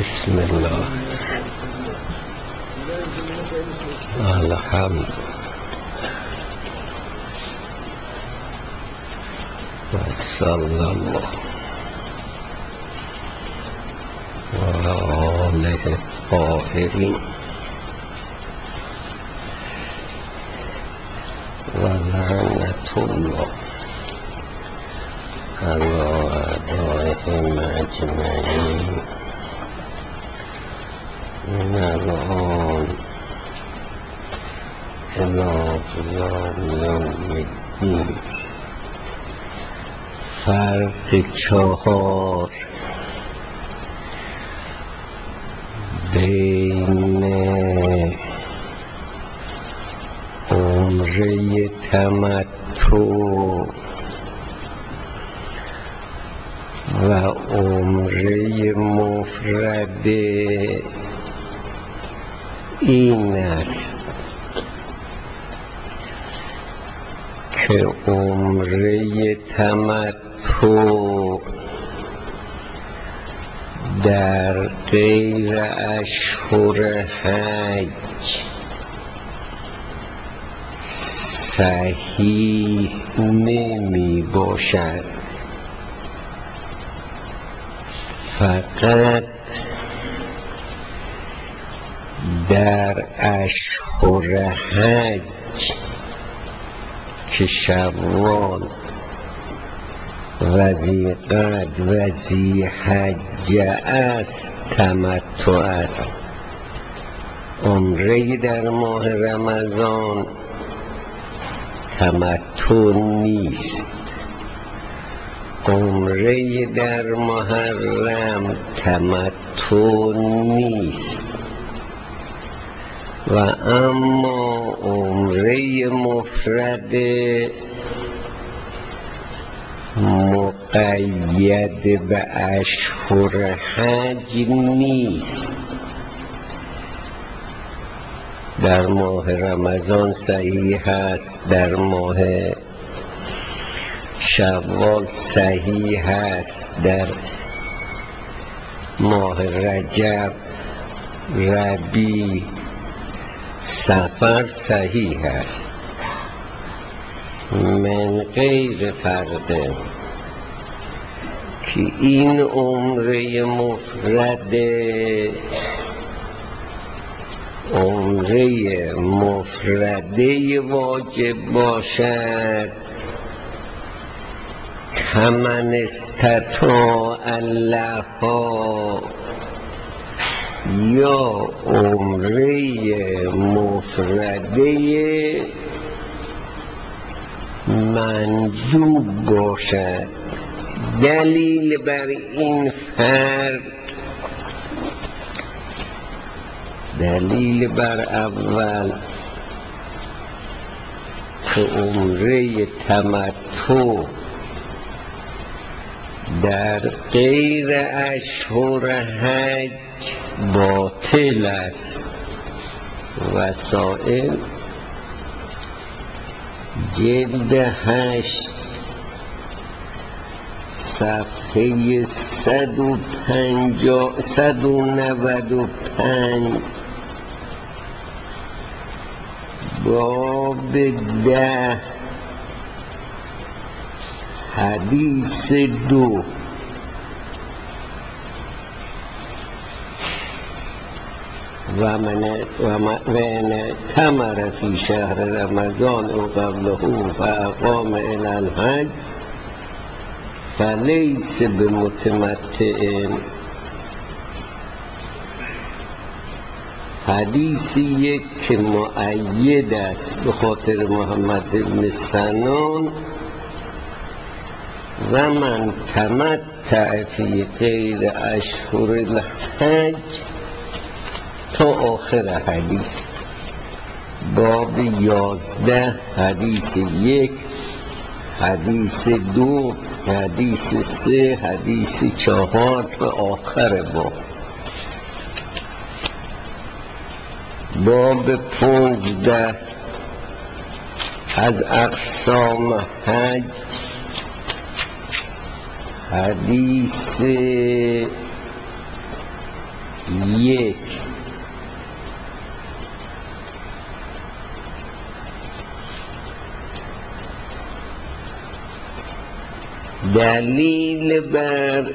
بسم الله الحمد وصلى الله وعلى آله الطاهرين ولعنة الله على أعدائهم أجمعين من الآن إلى قیام یوم الدین. فرق 4 بین عمره تمتع و عمره مفرد این است که عمره تمتع در غیر اشهر حج صحیح نمی باشد، فقط در اشهر حج که شوال و ذی‌قعد و ذی‌حجه است تمتع است. عمره در ماه رمضان تمتع نیست، عمره در محرم تمتع نیست و اما عمره مفرد مقید به اشهر حج نیست. در ماه رمضان صحیح است، در ماه شوال صحیح است، در ماه رجب، ربیع، صفر صحیح است. من غیر فرق که این عمره مفرد عمره مفرده واجب باشد کمن استطاع لها، یا عمره مفرده منجوب باشد. دلیل بر این فرق، دلیل بر اول که عمره تمتع در غیر اشهر حج باطل است. وسائل جلد 8 صفحه 195 باب 10 حدیث 2 و من تمر فی شهر رمضان و قبله فاقام الی الحج فلیس بمتمتع. حدیثی یک که مؤید است به خاطر محمد بن سنان و من تمتع فی غیر اشهر الحج تا آخر حدیث. باب 11 حدیث 1 حدیث 2 حدیث 3 حدیث 4 و آخر باب. باب 15 از اقسام حج حدیث یک، دلیل بر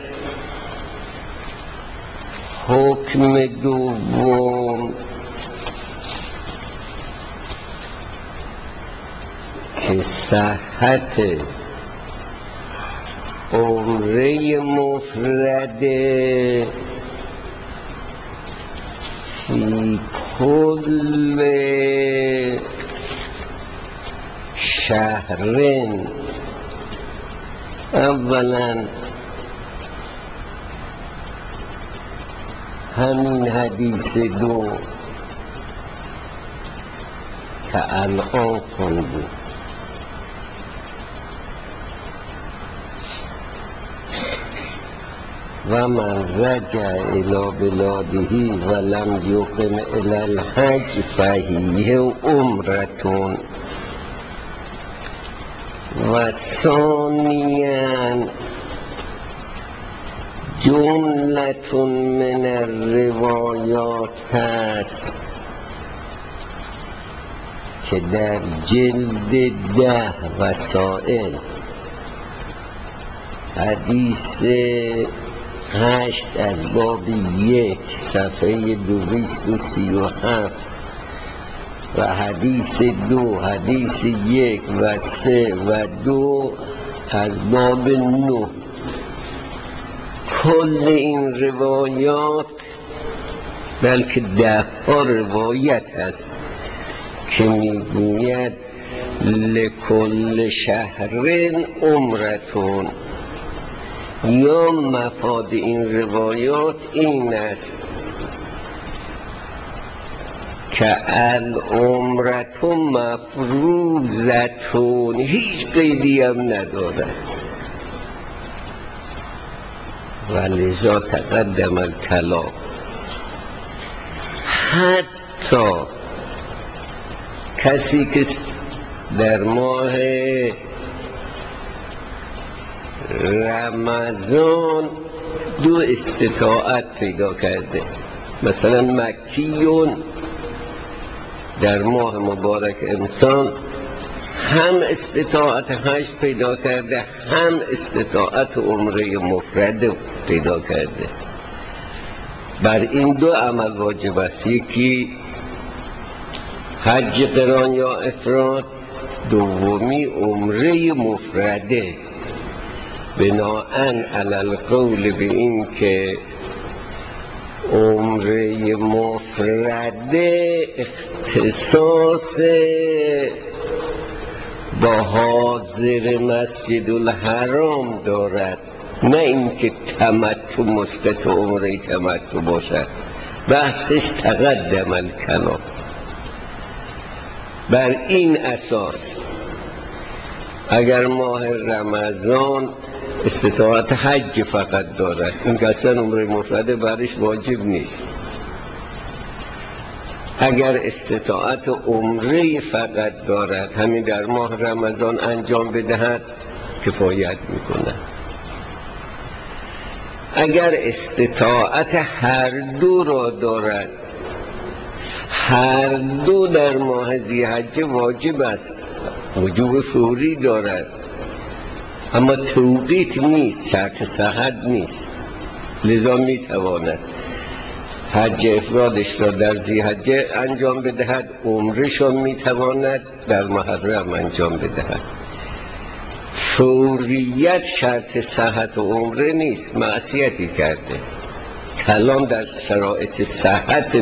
حکم دوم که صحت عمره مفرد فی کل شهرین. اولا همین حدیث دو که الان خوندیم و من رجع الى بلاده و لم یقم الی الحج فهیه عمرتون. و ثانیاً جملتون من الروایات هست که در جلد 10 وسائل حدیث 8 از باب 1 صفحه 237 و حدیث 2 حدیث 1 و 3 و 2 از باب 9. کل این روایات بلکه 10 روایت هست که میگوید لکل شهرین عمرتون. یا مفاد این روایات این است که العمرتون مفروضتون، هیچ قیدی هم نداره. و لذا تقدم الکلام. حتی کسی که در ماه رمضان 2 استطاعت پیدا کرده، مثلا مکیون در ماه مبارک انسان هم استطاعت حج پیدا کرده هم استطاعت عمره مفرد پیدا کرده. بر این 2 عمل واجب است، یکی حج قران یا افراد، دومی عمره مفرده. بناءً علی القول به این که عمره مفرده اختصاص با حاضر مسجد الحرام دارد، نه اینکه تمتع مسقط عمره تمتع باشد. بحثش تقدم الکلام. بر این اساس اگر ماه رمضان استطاعت حج فقط دارد، این اصلا عمره مفرده برش واجب نیست. اگر استطاعت عمره فقط دارد، همین در ماه رمضان انجام بدهد کفایت میکنه. اگر استطاعت هر دو را دارد، هر دو در ماه ذی‌حجه واجب است، وجوب فوری دارد، اما توقیت نیست، شرط صحت نیست. لذا میتواند حج افرادش را در ذی‌حجه انجام بدهد، عمرش را میتواند در محرم انجام بدهد. فوریت شرط صحت عمره نیست، معصیتی کرده. کلام در شرایط صحت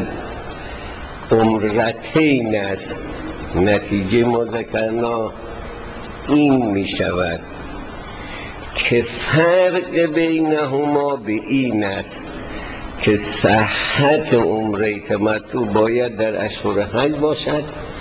عمرتین است. نتیجه ما ذکرنا این می شود که فرق بینهما به این است که صحت عمره تمتع باید در اشهر حج باشد،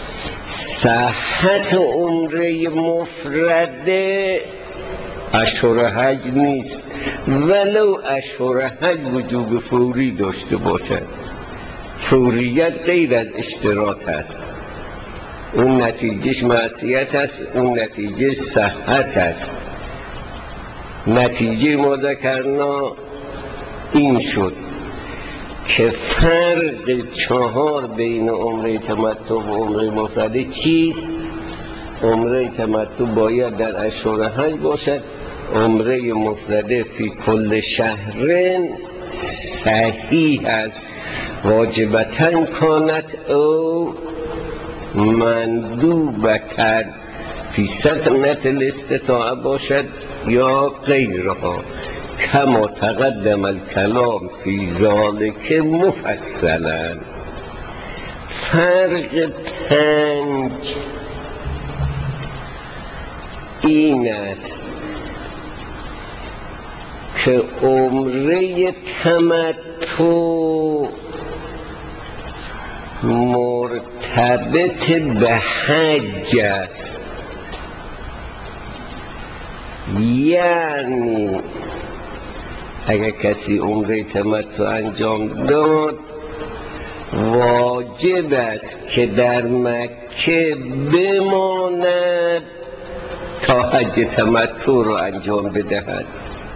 صحت عمره مفرده اشهر حج نیست، ولو اشهر حج وجوب فوری داشته باشد. فوریت غیر از اشتراط است، اون نتیجهش معصیت است، اون نتیجه صحت است. نتیجه ما ذکرنا این شد که فرق 4 بین عمره تمتع و عمره مفرده چیست؟ عمره تمتع باید در اشهر حج باشد، عمره مفرده فی کل شهرین صحیح است، واجبتن کانت او مندوبتن فی سکنت الاستطاعه باشد یا غیرها، کما تقدم الکلام فی ذالک مفصلا. فرق 5 این است که عمره تمتع مرتبط به حج است، یعنی اگر کسی عمره تمتع انجام داد واجب است که در مکه بماند تا حج تمتع رو انجام بدهد.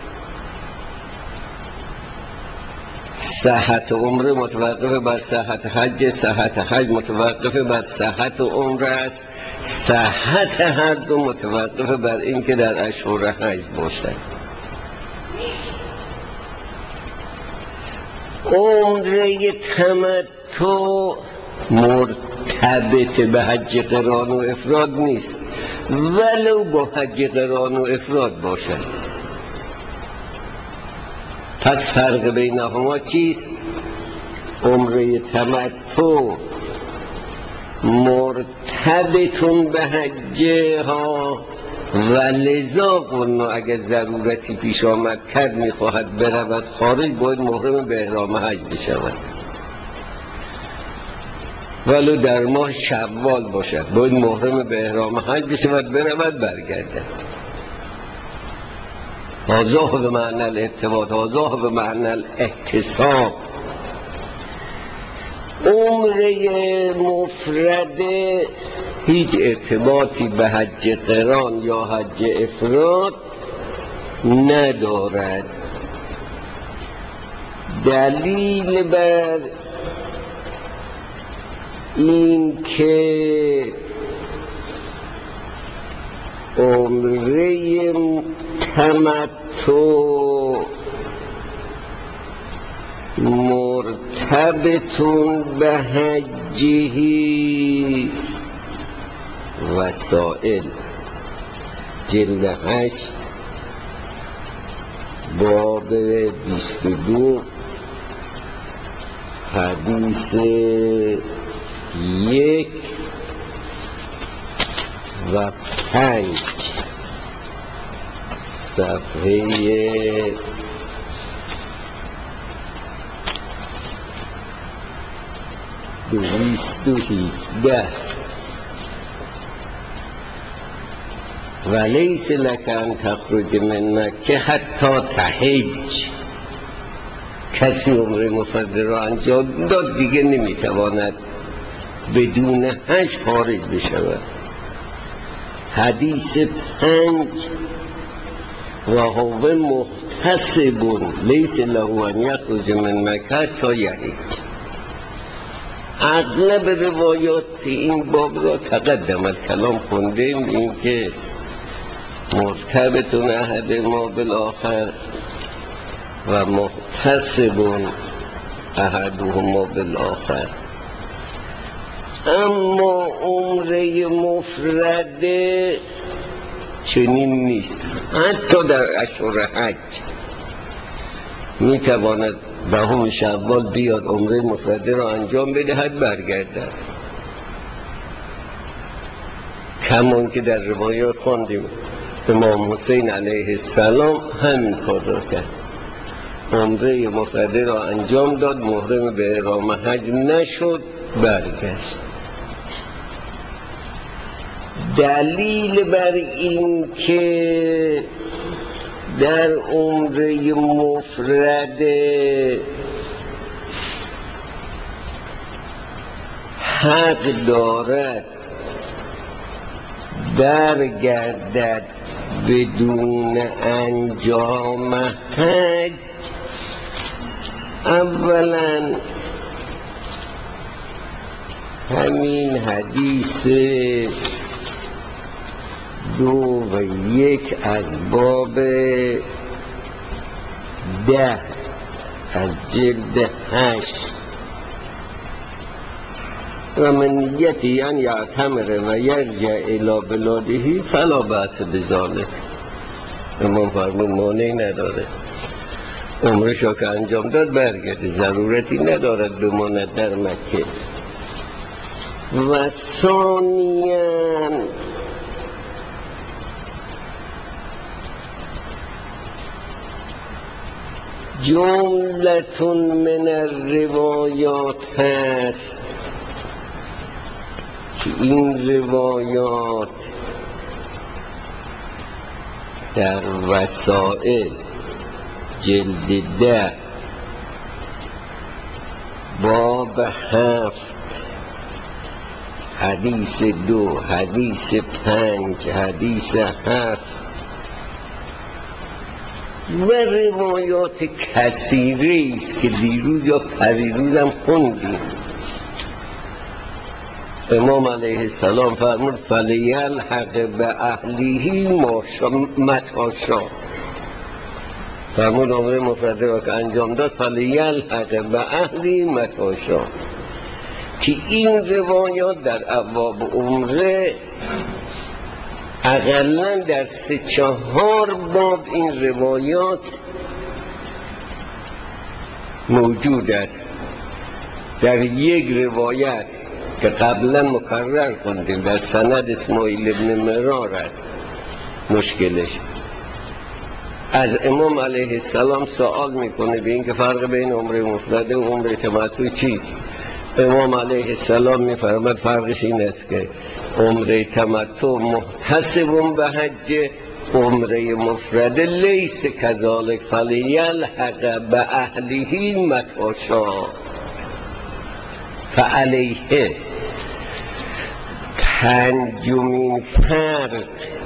صحت عمره متوقف بر صحت حج، صحت حج متوقف بر صحت عمره است، صحت هر دو متوقف بر این که در اشهر حج باشد. عمره تمتع مرتبط به حج قران و افراد نیست، ولو با حج قران و افراد باشد. پس فرق بینهما چیست؟ عمره تمتع مرتبطون به حجه ها و لذا قلنا اگر ضرورتی پیش آمد کرد میخواهد برود خارج باید محرم به احرام حج بشود، ولو در ماه شوال باشد باید محرم به احرام حج بشود، برود برگردد. هذا به معنی الارتباط، هذا به معنی الاحتساب. عمره مفرده هیچ ارتباطی به حج قران یا حج افراد ندارد. دلیل بر این که عمره تمتع مرتبطون به حجهی وسائل جلد 8 باب 22 حدیث 1 و 5 صفحه 217 ولیس لک ان تخرج من مکه حتی تحج. کسی عمره مفرده را انجام داد دیگه نمیتواند بدون حج خارج بشود. حدیث 5 و هو محتسب لیس له ان یخرج من مکه حتی یحج. اغلب روایات این باب را تقدم الکلام خوندیم، این که مرتبطون احد ما بالآخر و محتسبون احدهما بالآخر. اما عمره مفرده چنین نیست. حتی در اشهر حج میتواند 10 شوال بیاد عمره مفرده را انجام بدهد برگردد، کمان که در روایات خواندیم امام حسین علیه السلام همین کار را کرد، عمره مفرده را انجام داد، محرم به احرام حج نشد، برگشت. دلیل بر این که در عمره مفرده حق دارد برگردد بدون انجام حج، اولا همین حدیث 2:1 از باب 10 از جلد 8 و من نیتی ان یعتمر و یرجع الی بلاده فلا بأس بذلک. امام فرمود مانعی نداره عمرش را که انجام داد برگرده، ضرورتی ندارد بماند در مکه. و ثانیاً جملة من الروایات هست که این روایات در وسائل جلد 10 باب 7 حدیث 2 حدیث 5 حدیث 7 و روایات کثیره است که دیروز یا پریروز هم خوندیم. امام علیه السلام فرمود فلیلحق به اهلیه متاشا. فرمود عمره مفرده را که انجام داد فلیلحق به اهلی متاشا، که این روایات در ابواب عمره اقلا در 3-4 باب این روایات موجود است. در یک روایت که قبلا مکرر خوندیم در سند اسماعیل ابن مرار است مشکلش، از امام علیه السلام سوال میکنه به این که فرق بین عمره مفرده و عمره تمتع چیست. امام علیه السلام میفرماید فرقش این است که عمره تمتع محتسب به حج، عمره مفرده لیس کذالک فلیلحق به اهلیه متاشا فعلیه. پنجمین فرق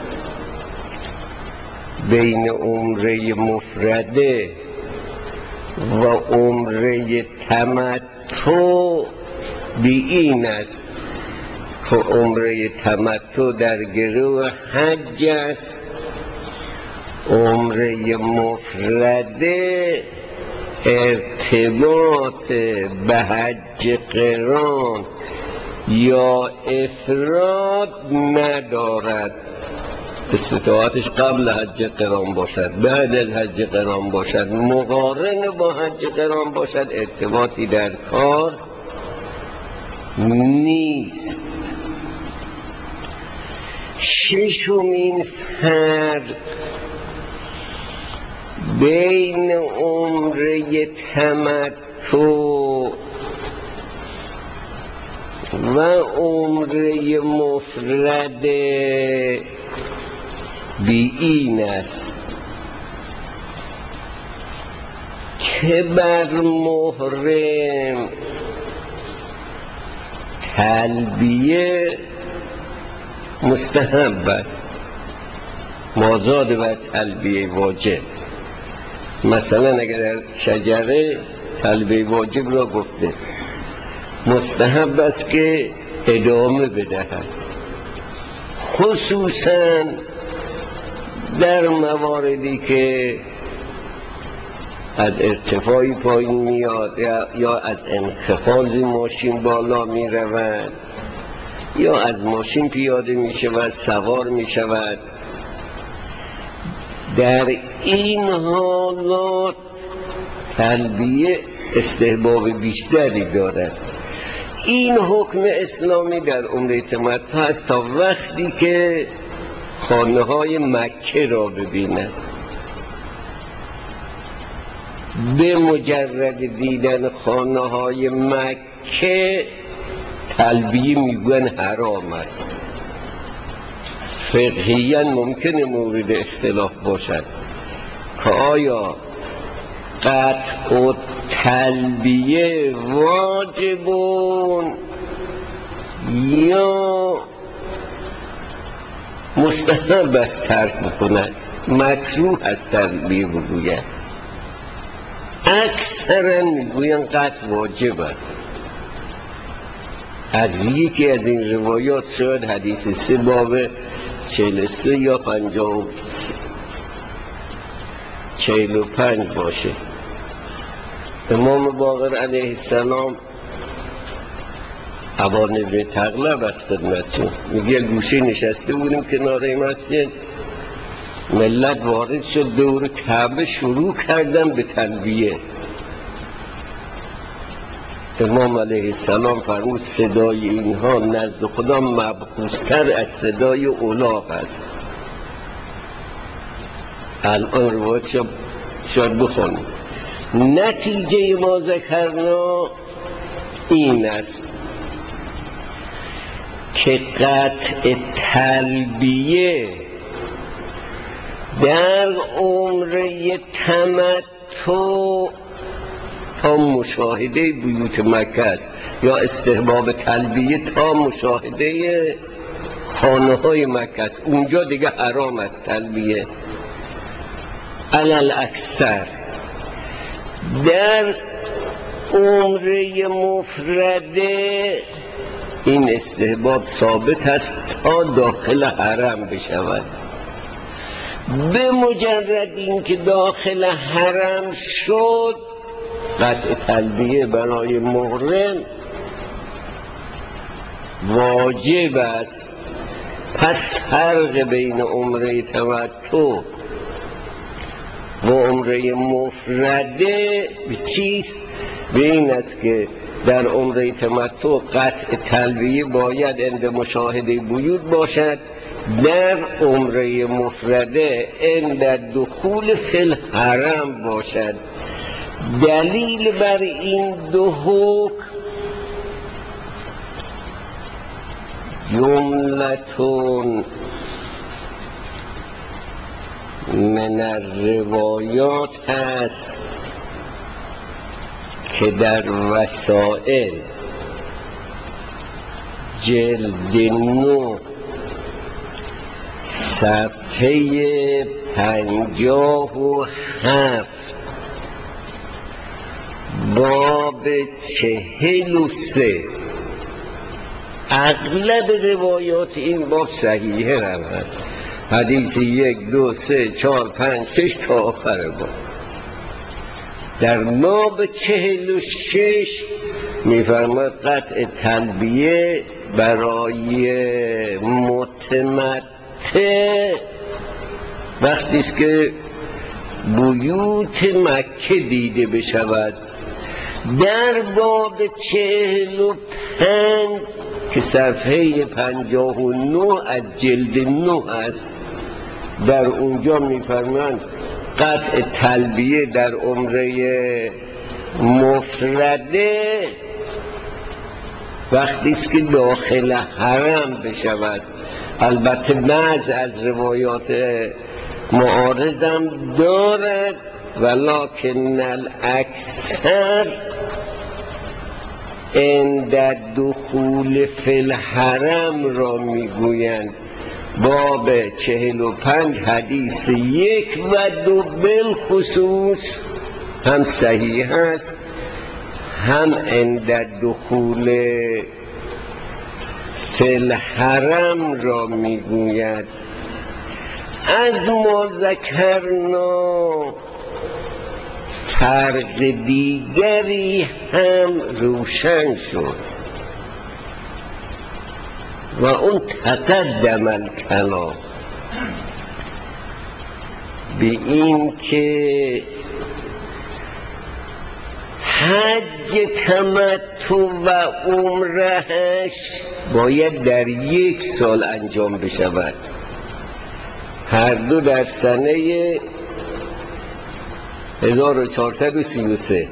بین عمره مفرده و عمره تمتع بی این است که عمره تمتع در گروه حج است، عمره مفرده ارتباط به حج قران یا افراد ندارد. استطاعتش قبل حج قران باشد، بعد از حج قران باشد، مقارن با حج قران باشد، ارتباطی در کار نیست. ششمین فرق بین عمره تمتع و عمره مفرده بی این است که بر محرم تلبیه مستحب است، مازاد بر تلبیه واجب. مثلا اگر در شجره تلبیه واجب را گفته، مستحب است که ادامه بدهد، خصوصا در مواردی که از ارتفاعی پایین میاد یا از انخفاضی ماشین بالا می رود یا از ماشین پیاده می شود سوار می شود. در این حالات تلبیه استحباب بیشتری دارد. این حکم اسلامی در عمره تمتع است تا وقتی که خانه های مکه را ببیند. به مجرد دیدن خانه های مکه تلبیه میگن حرام است. فقهیاً ممکنه مورد اختلاف باشد که آیا قطع و تلبیه واجبون یا مستحب است ترک بکنند، مکروه است تلبیه بگوید. اکثرا میگوین قطع واجب است. از یکی از این روایات شاید حدیث 3 باب 43 یا 45 باشه. امام باقر علیه السلام عوان ابن تغلب از خدمتون میگه گوشه نشسته بودیم کنار مسجد، ملت وارد شد دور کعبه شروع کردن به تلبیه. امام علیه السلام فرمود صدای اینها نزد خدا مبخوث‌تر از صدای الاغ است. الان روایت شاید بخونیم. نتیجه ما ذکرنا این است که قطع تلبیه در عمره تمتع تا مشاهده بیوت مکه است، یا استحباب تلبیه تا مشاهده خانه های مکه است. اونجا دیگه حرام است تلبیه. علل اکثر در عمره مفرده این استحباب ثابت است تا داخل حرم بشود. به مجرد اینکه داخل حرم شد قطع تلبیه برای محرم واجب است. پس فرق بین عمره تمتع و عمره مفرده چیست؟ به این است که در عمره تمتع قطع تلبیه باید عند مشاهده بیوت باشد، در عمره مفرده عند دخول فی الحرم باشد. دلیل بر این دو حکم جملتون من الروایات هست که در وسائل جلد 9 صفحه 57 باب 43 اغلب روایات این باب صحیحه روند. حدیث 1 2 3 4 5 6 تا آخر باب. در باب 46 میفرماد قطع تلبیه برای متمتع وقتی است که بیوت مکه دیده بشود. در باب 45 که صفحه 59 از جلد 9 است، در اونجا میفرمایند قطع تلبیه در عمره مفرده وقتی است که داخل حرم بشود. البته بعض از روایات معارضم دارد ولکن الاکثر عند دخول فی الحرم را میگویند. باب 45 حدیث 1 و 2 بالخصوص هم صحیح است، هم عند دخول فی الحرم را میگوید. از ما ذکرنا فرق دیگری هم روشن شد و اون تقدم الکلام به این که حج تمتع و عمرهش باید در 1 سال انجام بشود، هر دو در سنه 1433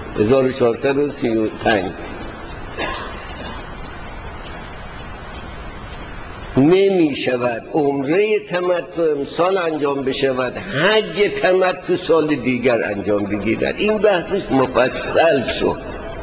1435. نمی شود عمره تمتع امسال انجام بشود، حج تمتع سال دیگر انجام بگیرد. این بحثش مفصل شد.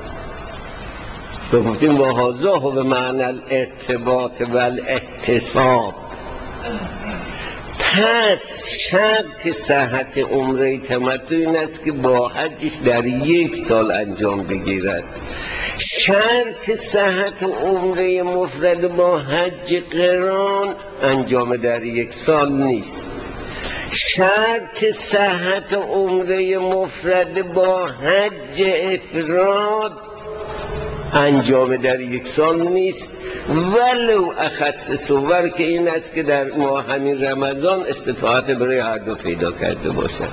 گفتیم و هذا هو معنی الارتباط و الاحتساب. پس شرط صحت عمره تمتع این است که با حجش در 1 سال انجام بگیرد. شرط صحت عمره مفرد با حج قران انجام در 1 سال نیست. شرط صحت عمره مفرد با حج افراد انجام در 1 سال نیست، ولو اخص صور که این است که در ماه همین رمضان استطاعت برای هر دو پیدا کرده باشد.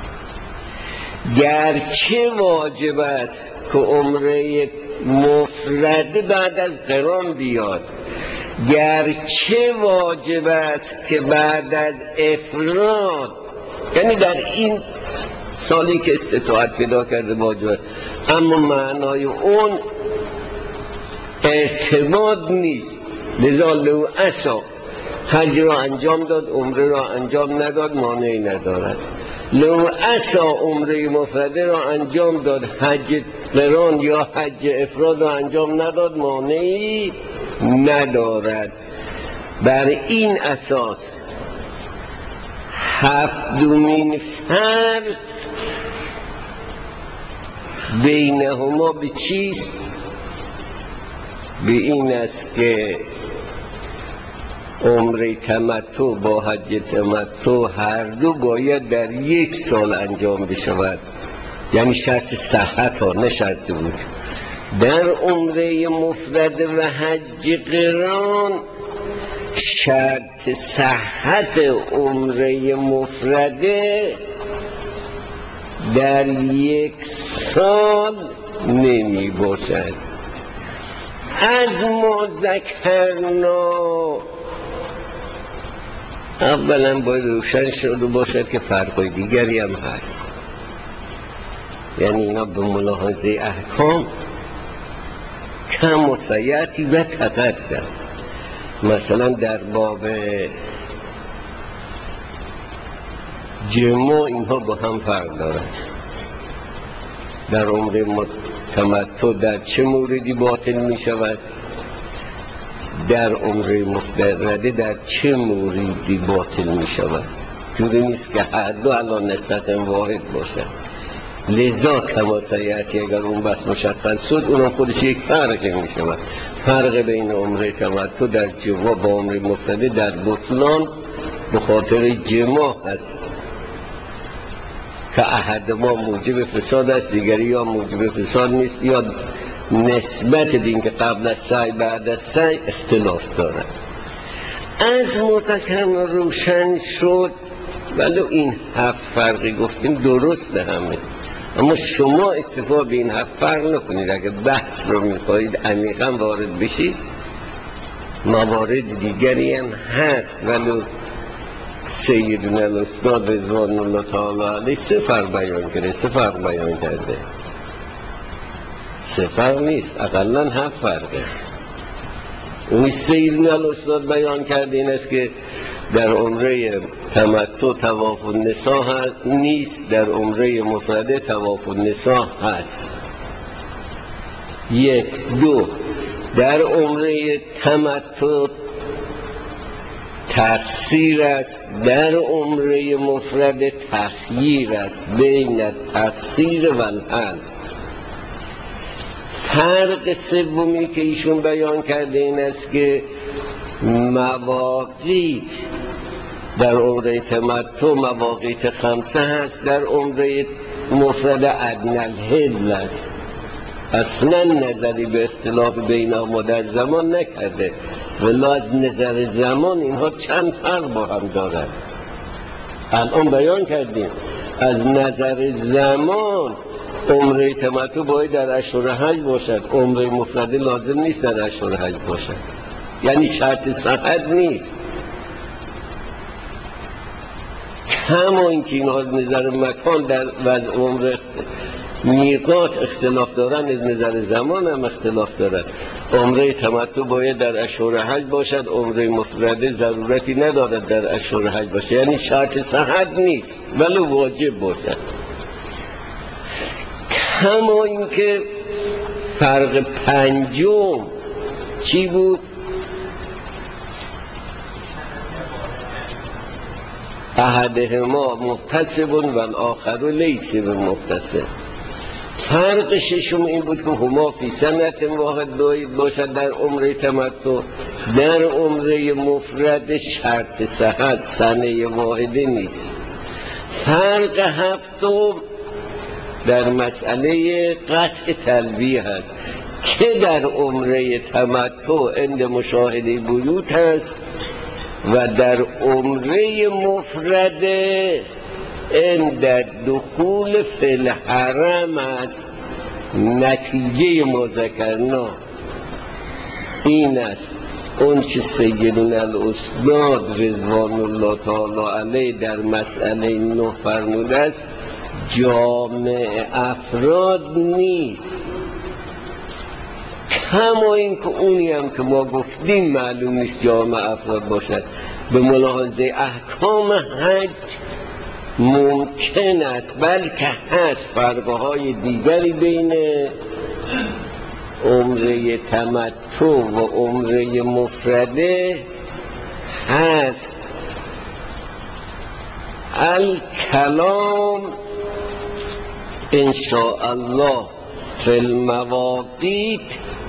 گرچه واجب است که عمره مفرد بعد از قران بیاد، گرچه واجب است که بعد از افراد، یعنی در این سالی که استطاعت پیدا کرده واجب، اما معنای اون ارتباط نیست. لذا لو عصا حج را انجام داد عمره را انجام نداد مانعی ندارد. لو عصا عمره مفرده را انجام داد حج قران یا حج افراد را انجام نداد مانعی ندارد. بر این اساس هفتمین فرق بینهما به چیست؟ به این است که عمره تمتع با حج تمتع هر دو باید در 1 سال انجام بشود، یعنی شرط صحت ها نه شرط بود. در عمره مفرد و حج قران شرط صحت عمره مفرده در 1 سال نمی باشد. از ما ذکرنا اولا باید روشن شده باشد که فرقای دیگری هم هست، یعنی اینا به ملاحظه احکام کم و سیعتی و تقدم. مثلا در باب جماع اینها با هم فرق دارد. در عمره تمتع در چه موردی باطل می شود، در عمره مفرده در چه موردی باطل می شود. جوری نیست که هر دو الان نسبت واحد باشد. لذا کما سیعتی اگر اون بس مشخص شد اونم خودش یک فرقی می شود. فرق بین عمره تمتع در جماع با عمره مفرده در بطلان به خاطر جماع هست که احد ما موجب فساد است، دیگری یا موجب فساد نیست، یا نسبت دین که قبل از سعی بعد از سعی اختلاف دارد. از مذکرم روشن شد، ولی این 7 فرقی گفتیم درست همه، اما شما اکتفا به این 7 فرق نکنید. اگر بحث رو میخواهید عمیقا وارد بشید موارد دیگری هم هست، ولی سیدنا الاستاد رضوان الله تعالی علیه 3 فرق بیان کرده. 3 فرق بیان کرده، 3 فرق نیست، اقلا 7 فرقه. اونی سیدنا الاستاد بیان کرده این است که در عمره تمتع طواف النساء نیست، در عمره مفرده طواف النساء هست. 1 2 در عمره تمتع تقصیر است، در عمره مفرد تخییر است، بین تقصیر و الحل. فرق سومی که ایشون بیان کرده این است که مواقیت در عمره تمتع مواقیت 5 هست، در عمره مفرد ادنی الحل است. اصلا نظری به اختلاف بینهما در زمان نکرده، ولی از نظر زمان اینها چند فرق با هم دارند. الان بیان کردیم از نظر زمان عمره تمتع باید در اشهر حج باشد، عمره مفرده لازم نیست در اشهر حج باشد، یعنی شرط صحت نیست. کما اینکه اینها از نظر مکان در وضع عمره میقات اختلاف دارن، از نظر زمان هم اختلاف دارن. عمره تمتع باید در اشهر حج باشد، عمره مفرده ضرورتی ندارد در اشهر حج باشد، یعنی شرط صحت نیست ولی واجب باشد. کما اینکه فرق 5 چی بود؟ احدهما محتسب و الاخر لیس بمحتسب. فرق ششم این بود که هما فی سنت واحد باشد در عمره تمتع، در عمره مفرد شرط صحت سنه واحده نیست. فرق هفتم در مسئله قطع تلبیه هست که در عمره تمتع عند مشاهده بیوت هست و در عمره مفرد عند دخول فی الحرم است. نتیجه ما ذکرنا این است، اون چه سیدنا الاسناد رضوان الله تعالی علیه در مسئله 9 فرموده است جامع افراد نیست، کما این که اونی هم که ما گفتیم معلوم نیست جامع افراد باشد. به ملاحظه احکام حج ممکن است بلکه هست فرقهای دیگری بین عمره تمتع و عمره مفرده هست. الکلام انشاءالله فی المواقیت